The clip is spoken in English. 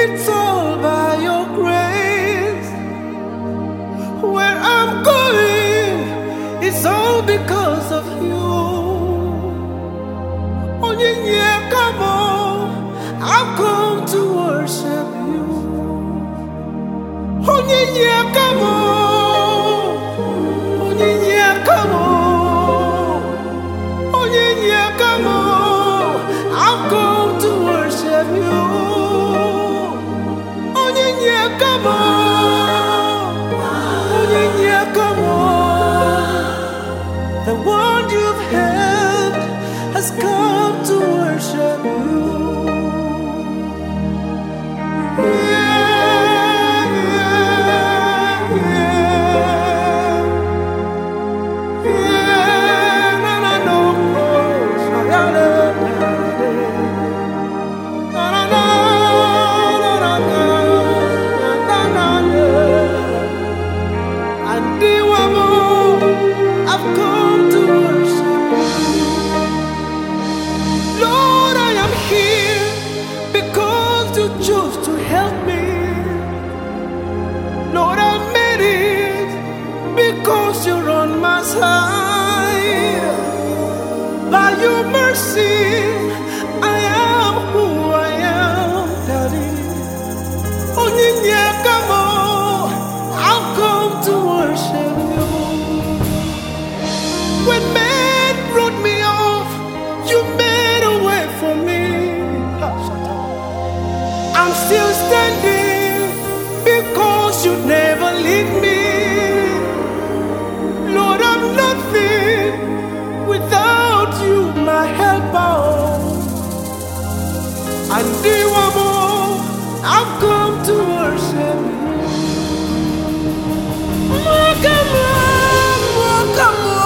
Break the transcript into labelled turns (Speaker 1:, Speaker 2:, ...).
Speaker 1: It's all by your grace. Where I'm going, it's all because of you. Oh, yeah, come on, I've come to worship you. Oh, yeah, come on. Oh, yeah, come on. Oh, yeah, come on, I've come to worship you. Oh, yeah, come on. Oh, yeah, come on. The one you've helped has come to worship you. I've come to worship you. Lord, I am here because you chose to help me. Lord, I made it because you're on my side. By your mercy, I am who I am, Daddy. Oh, yeah, come on, I've come to worship you. When men wrote me off, you made a way for me. I'm still standing because you never leave me. Lord, I'm nothing without you, my helper. And I've come to worship you. Come on, come on.